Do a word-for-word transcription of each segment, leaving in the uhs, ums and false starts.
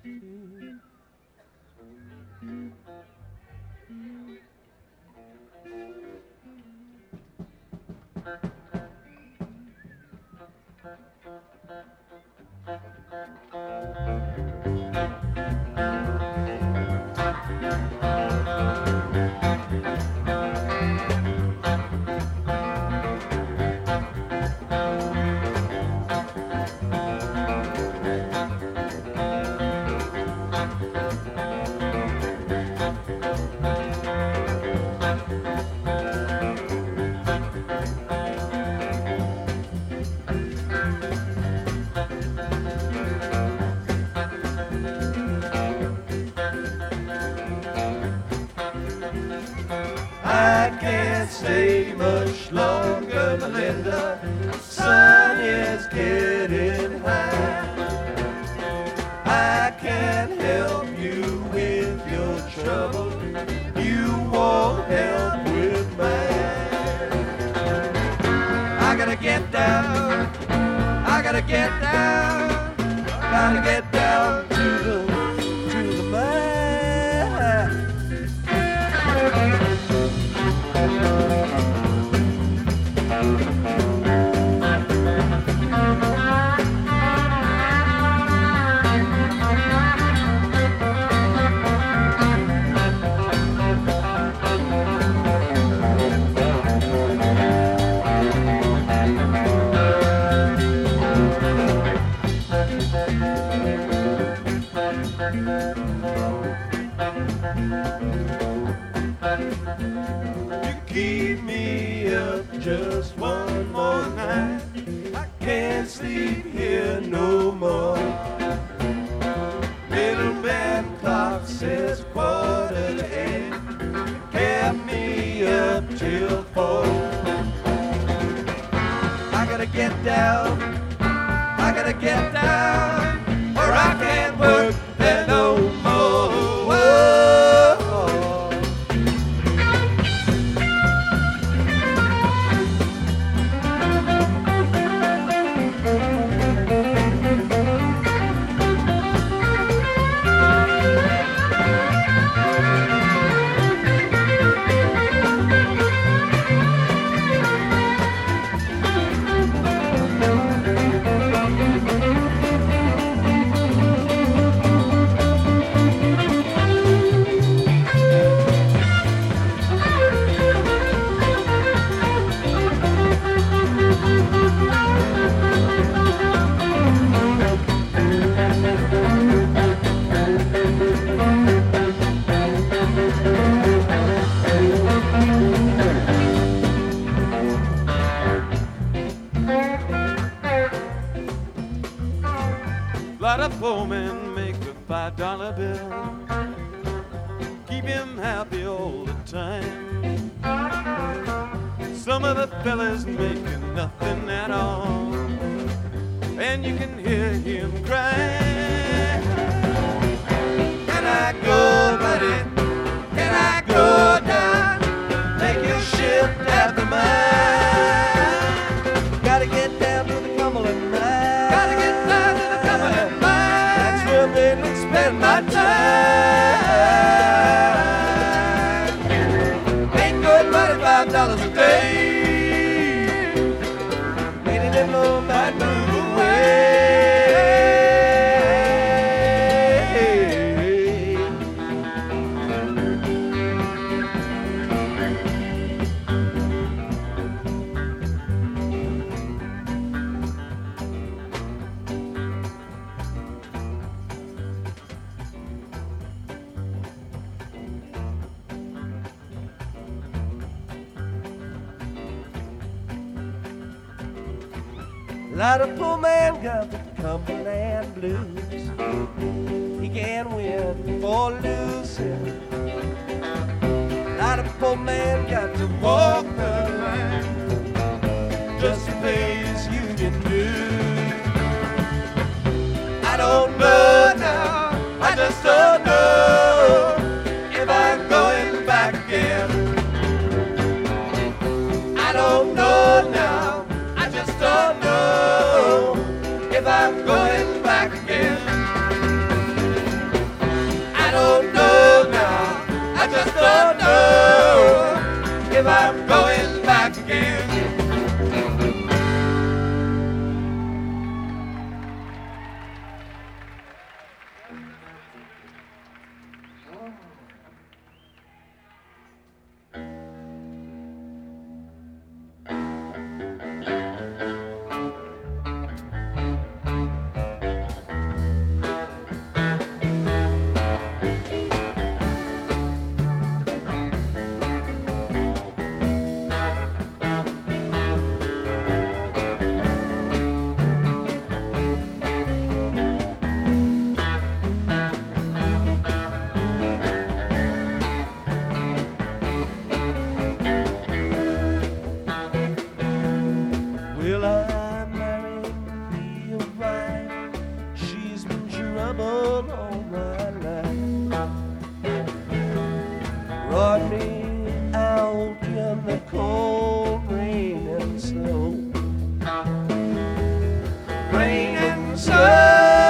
I can't stay much longer, Melinda. The sun is getting high. I can't help you with your trouble. You won't help with mine. I gotta get down. I gotta get down. Gotta get down to the to the mine. You keep me up just one more night. I can't sleep here no more. Middleman clock says quarter to eight. Kept me up till four. I gotta get down. I gotta get down, or I can't work there no more. Lot of poor men make a five dollar bill, keep him happy all the time. Some of the fellas making nothing at all, and you can hear him crying. Can I go, buddy? Can I go down? Take your shift after mine. Gotta get down to the Cumberland mine. Gotta get down to the Cumberland mine. That's where they spend my time. Ain't good money, five dollars a day. Lady, them low might move away. A lot of poor man got the Cumberland blues. He can't win for losing. A lot of poor man got to walk the line just to pay his union dues. I don't know now, I just don't know if I'm going back again. I don't know now, I just don't know if I'm going back again. trouble all my life. Brought me out in the cold rain and snow. Rain and snow.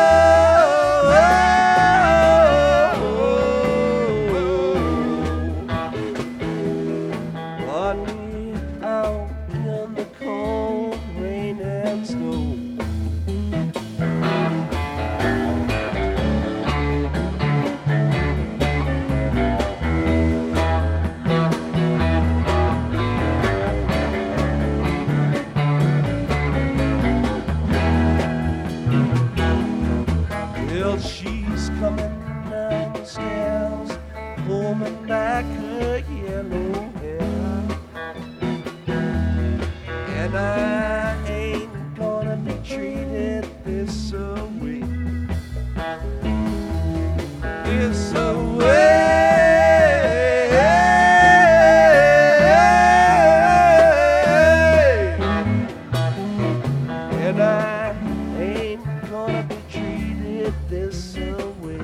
She's coming down the stairs, pulling back her yellow hair. And I ain't gonna be treated this way, this way. And I ain't gonna be treated this way.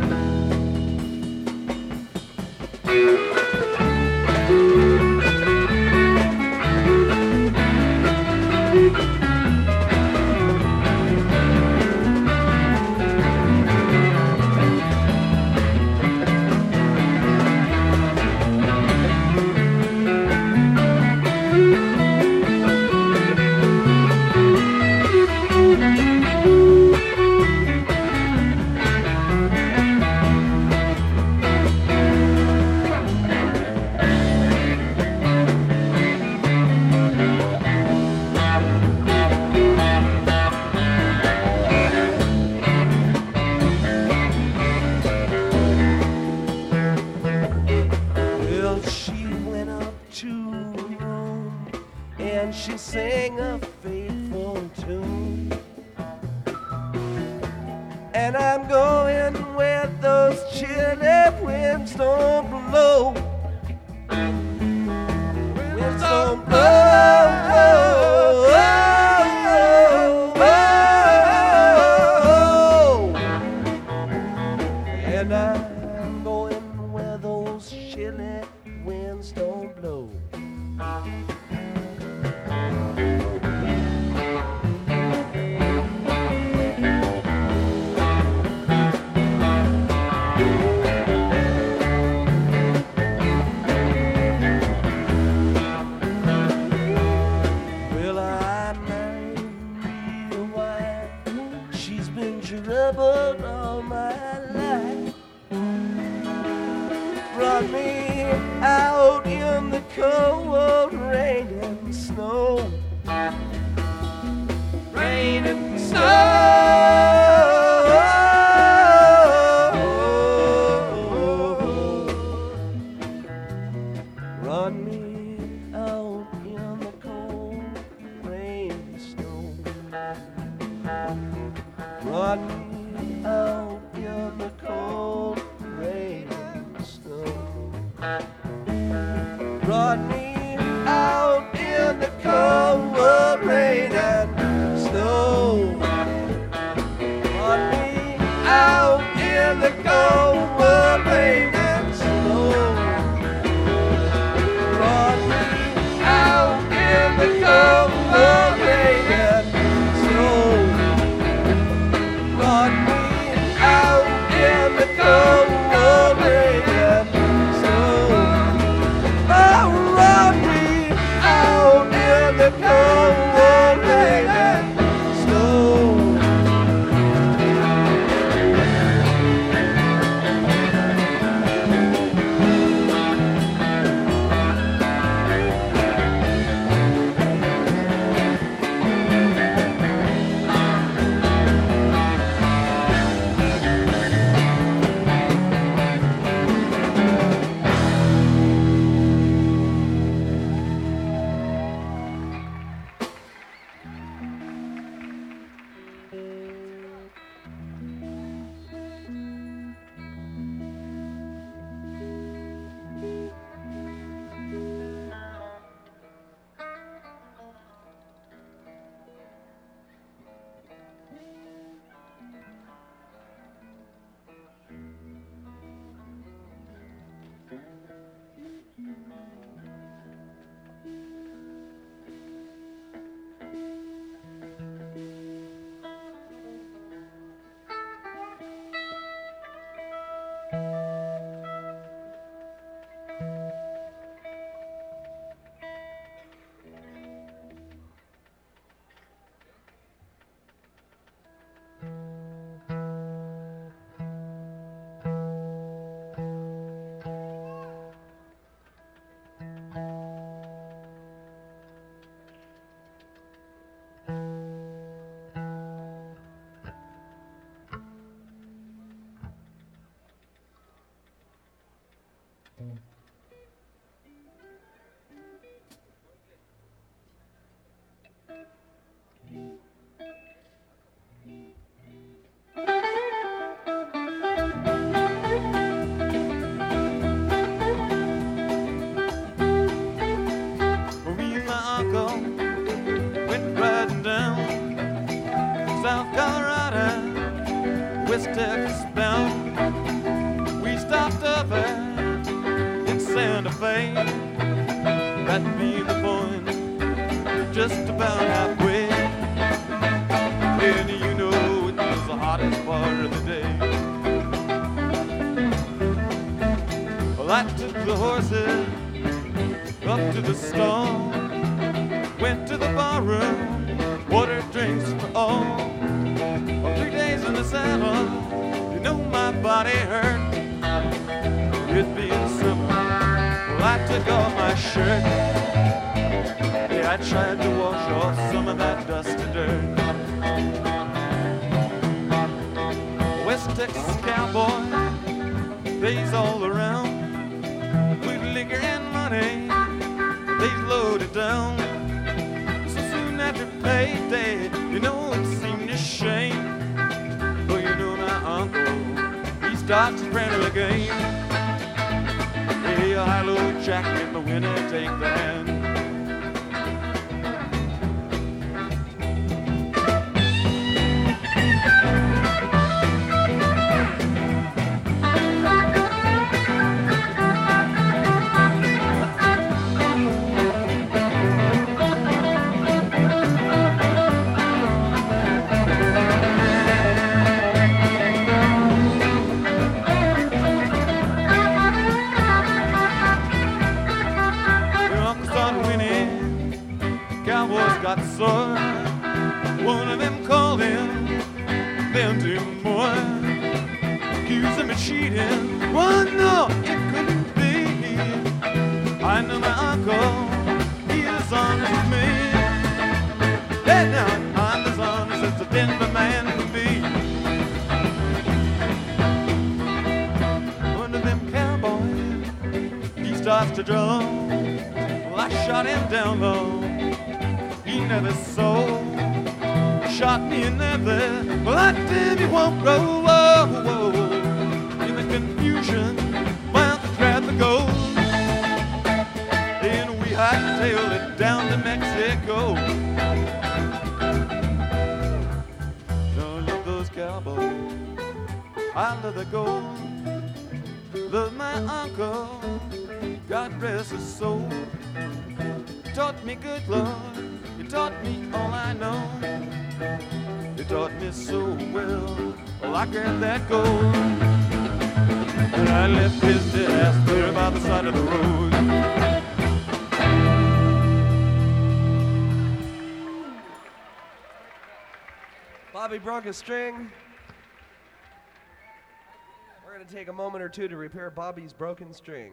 And she sang a faithful tune. And I'm going where those chilly winds don't blow. Winds don't blow. And I'm going where those chilly winds don't blow. Troubled all my life. Brought me out in the cold rain and snow. Rain and snow. Brought me out in the cold rain and snow. Brought me out in the cold rain and snow. Brought me out in the cold rain and snow. Brought me out in the cold rain and snow. Brought me out in the cold rain and snow. Brought me out in the cold rain and snow. Oh, brought me out in the cold rain and snow. South Colorado, West Texas bound. We stopped over in Santa Fe. That being the point, just about halfway. And you know it was the hottest part of the day. Well, I took the horses up to the stall, went to the bar room, ordered drinks for all. Well, three days in the saddle, you know my body hurt. It being summer, well, I took off my shirt. Yeah, I tried to wash off some of that dusty dirt. West Texas cowboy, they's all around. With liquor and money, they's loaded down. So soon after payday, you know it seemed a shame. But you know my uncle, he starts a friendly game. Hey, a high-low jack in the winter, take the hand. Got sore. One of them called him, them two more. Accused him of cheating. Well, no, it couldn't be. I know my uncle, he is honest with me. Hey, now I'm as honest as the Denver man could be. One of them cowboys, he starts to draw. Well, I shot him down low. He never sold, shot me another. Well, I did, he won't grow. Whoa, whoa. In the confusion, my uncle grabbed the gold, and we hightailed it down to Mexico. Don't love those cowboys, I love the gold. Love my uncle, God rest his soul. He taught me good love. You taught me all I know. You taught me so well. Well, I grabbed that gold, and I left his dead ass there by the side of the road. Bobby broke a string. We're going to take a moment or two to repair Bobby's broken string.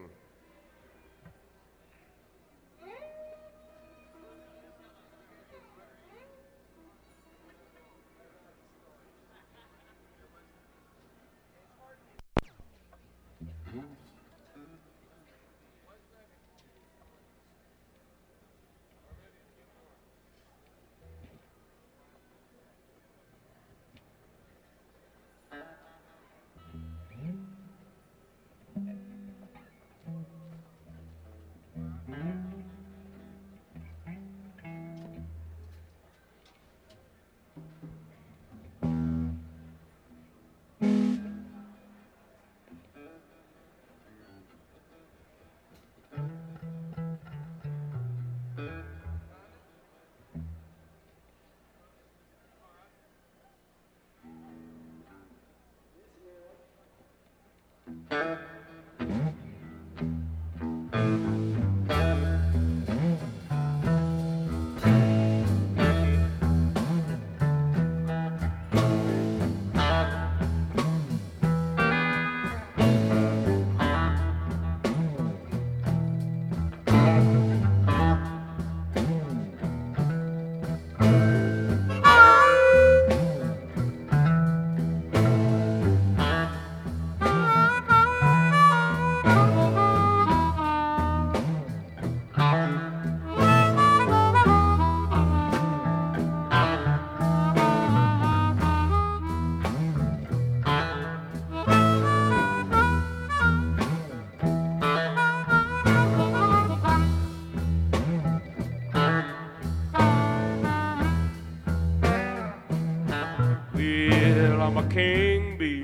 king bee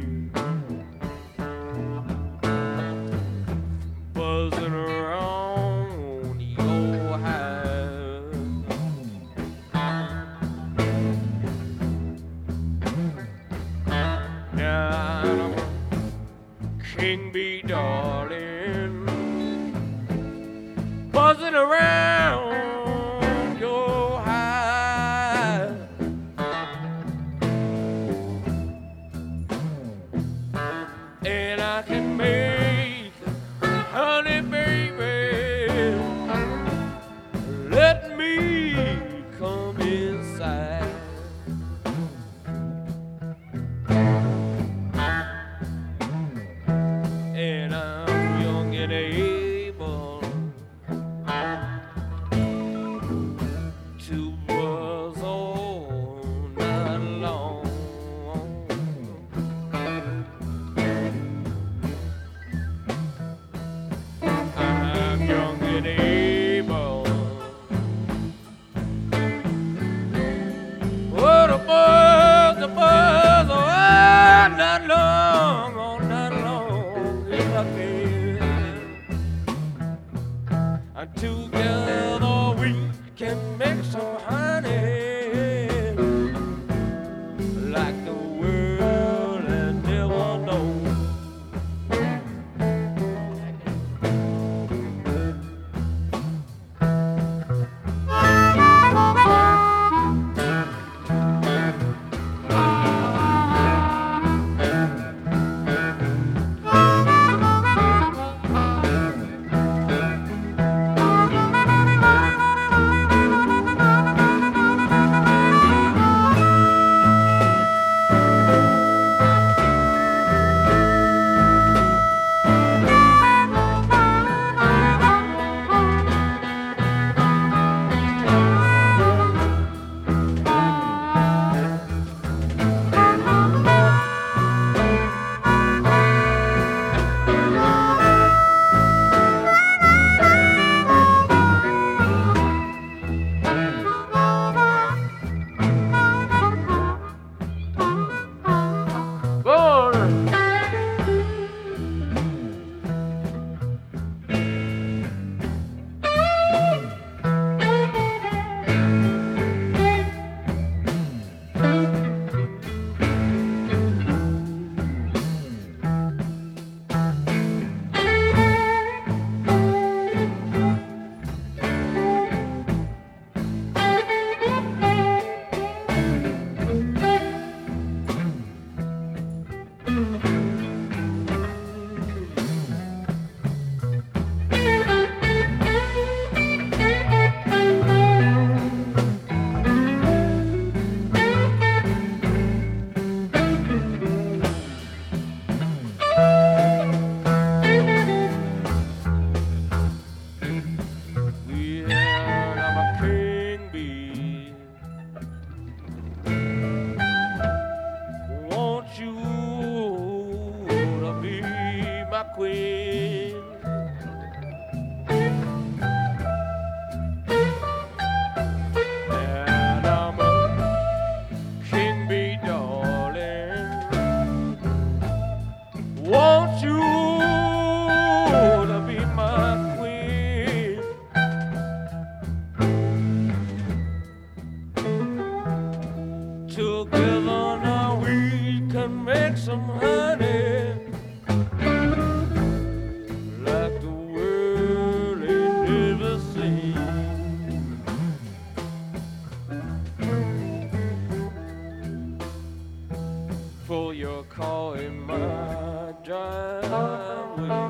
buzzing around your hive. Yeah, I'm a king bee, darling, buzzing around your hive. And I can make honey, baby, let me come inside. And I'm young and able to buzz all night long. I'm young and able. Oh, the buzz, the buzz, all night long, all night long, if I can. And together we can make some honey like the world has never known. Queen. And I'm a king bee, darling. Want you to be my queen. Together now we can make some honey. For your car in my driveway,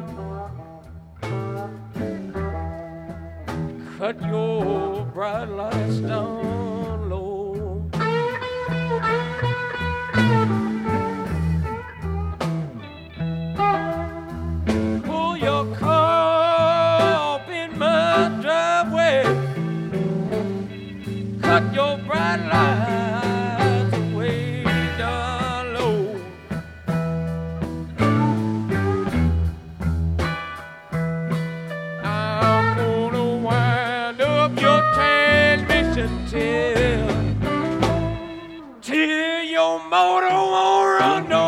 cut your bright lights down low. Pull your car up in my driveway, cut your bright lights way down low. I'm gonna wind up your transmission till till your motor won't run no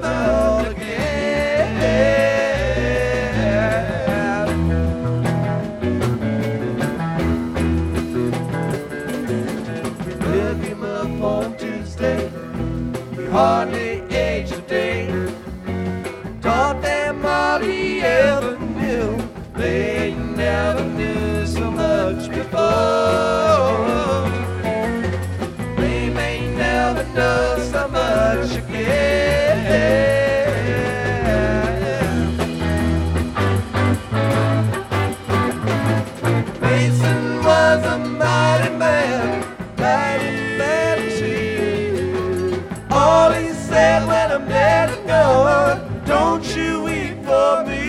much again. Took him up on Tuesday, he hardly aged a day. Taught them all he ever knew, they never knew so much before. They may never know so much again. Mason was a mighty man, mighty man to see. All he said when I'm dead and gone, don't you weep for me.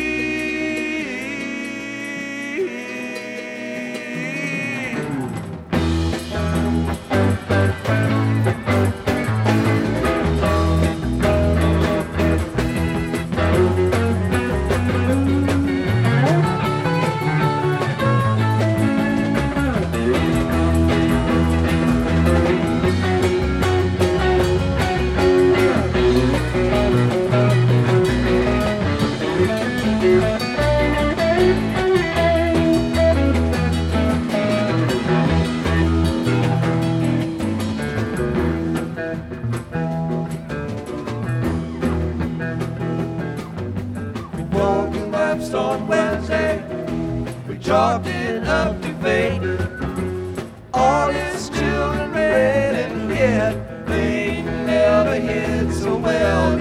Walking limestone Wednesday, we chalked it up to fate. All his children ran and hid, they never hid so well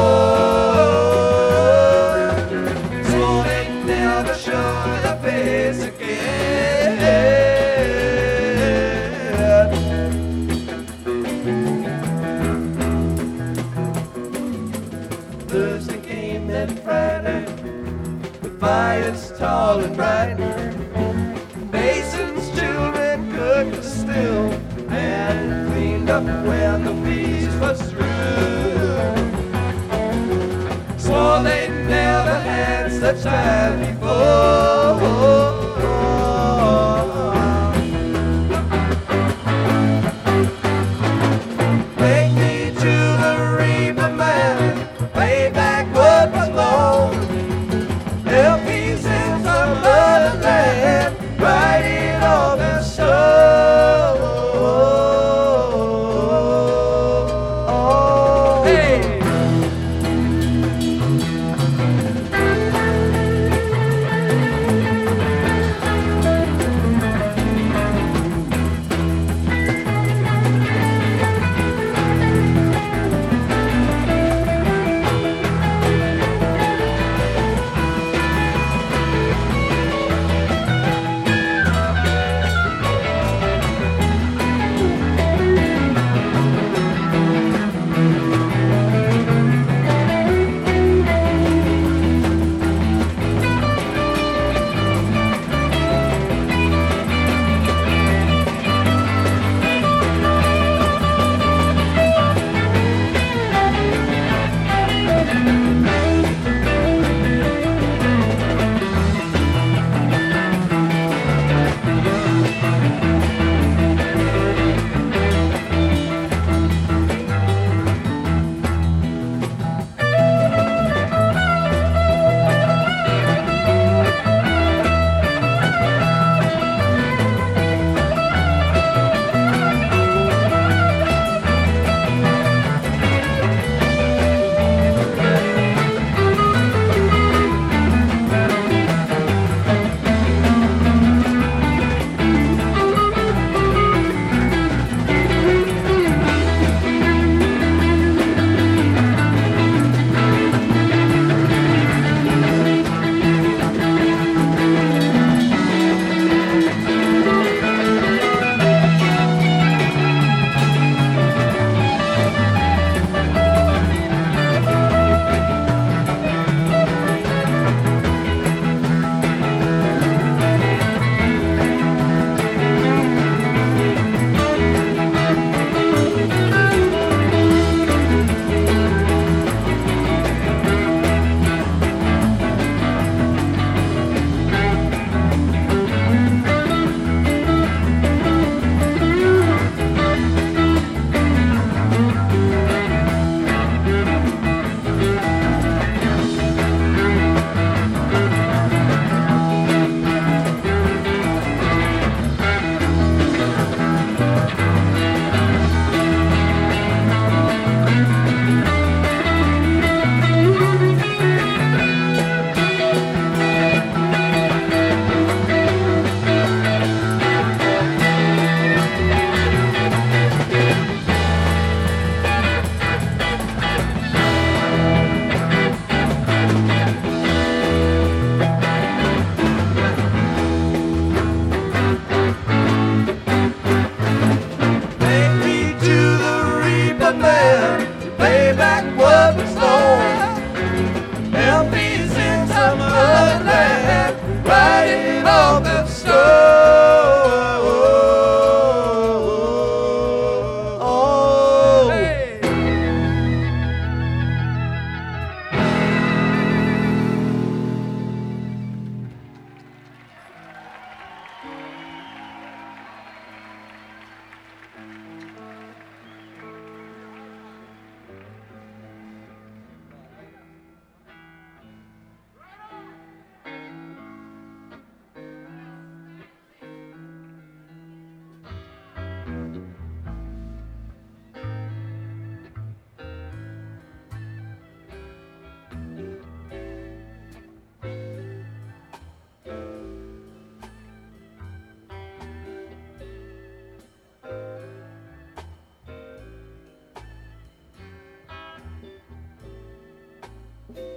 before. So they never show their face again. Thursday came and Friday, with fires tall and bright. Mason's children cooked still and cleaned up when the feast was through. Swore they never had such time before. Take me to the reaper man, pay back what was loaned. Help me send some blood and land, write it on the stone. Oh, hey.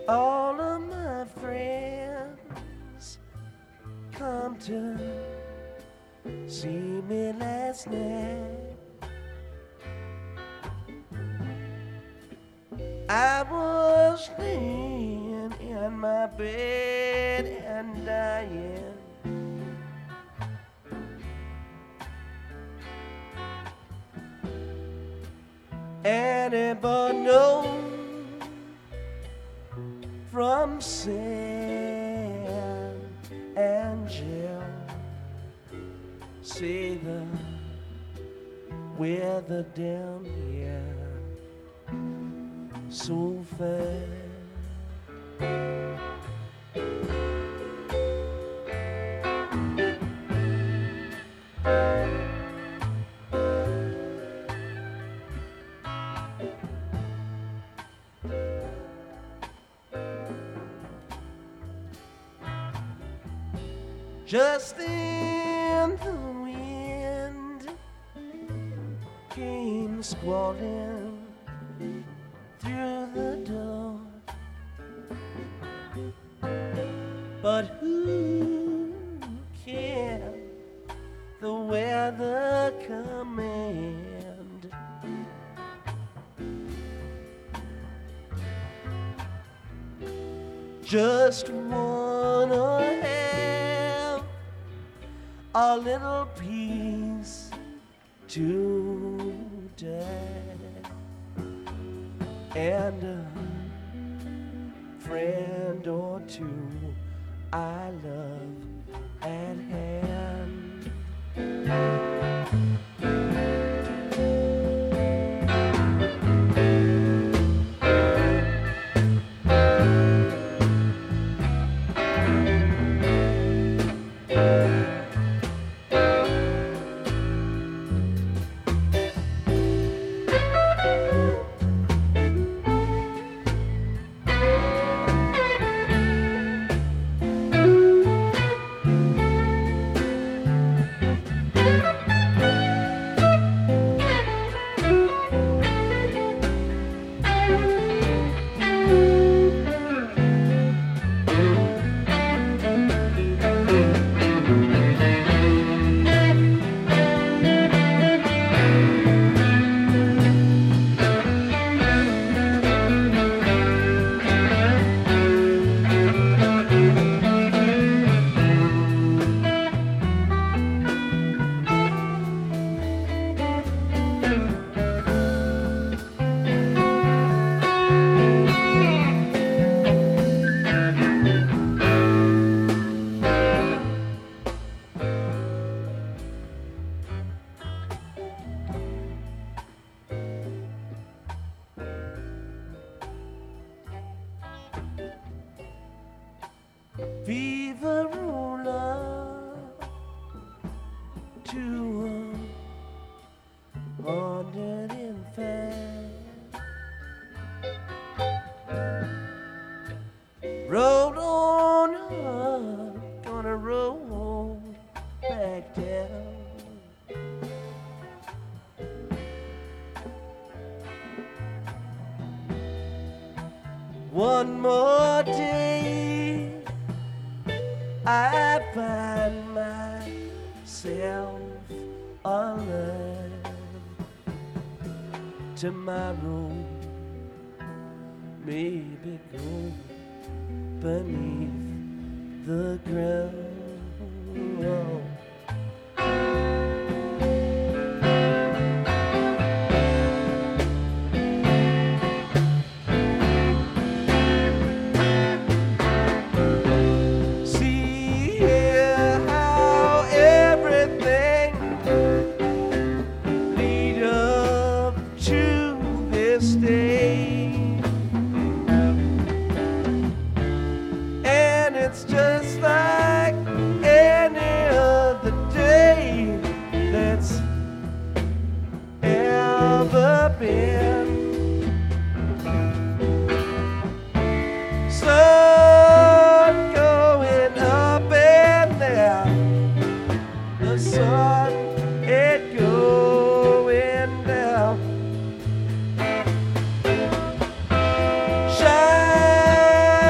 All of my friends come to see me last night. I was laying in my bed and dying. Anybody know from San Angel? Say the weather down here so fair. Just then the wind came squalling through the door, but who can the weather command? Just wanna have a little peace today and a friend or two I love at hand. Viva Rola to a hundred and five. Roll on up, gonna roll back down. One more day I find myself alive. Tomorrow maybe go beneath the ground. It's just like any other day that's ever been. Sun going up and down, the sun it going down. Shine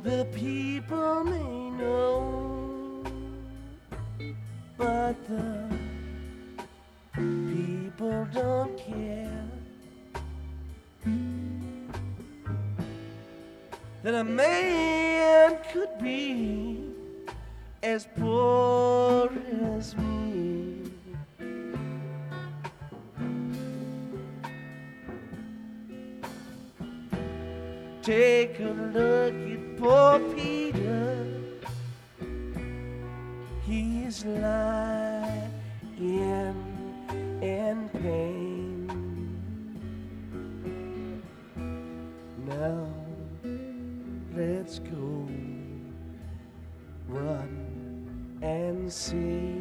the people may know, but the people don't care that a man could be as poor as me. Take a look at poor Peter. He's lying in pain. Now let's go run and see.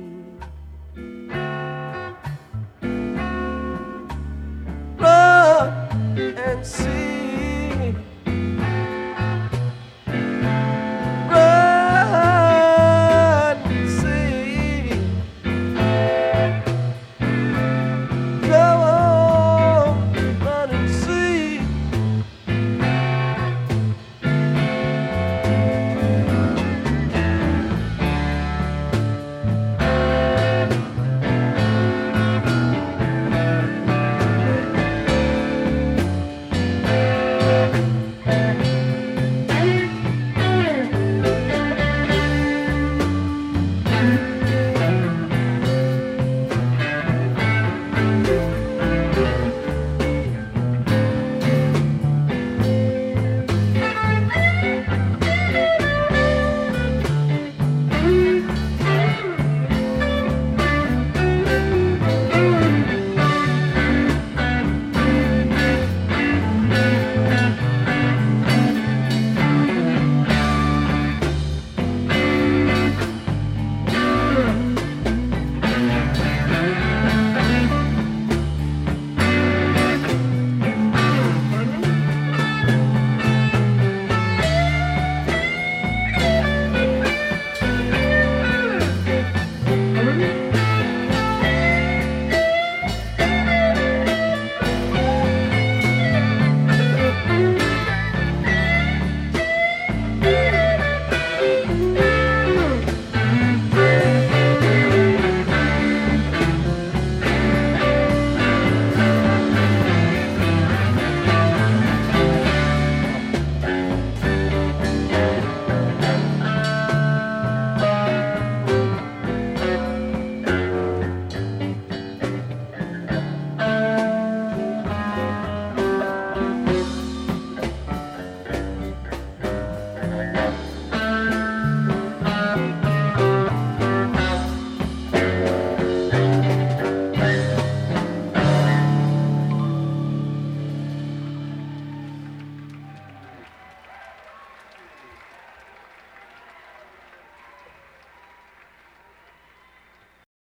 Run and see.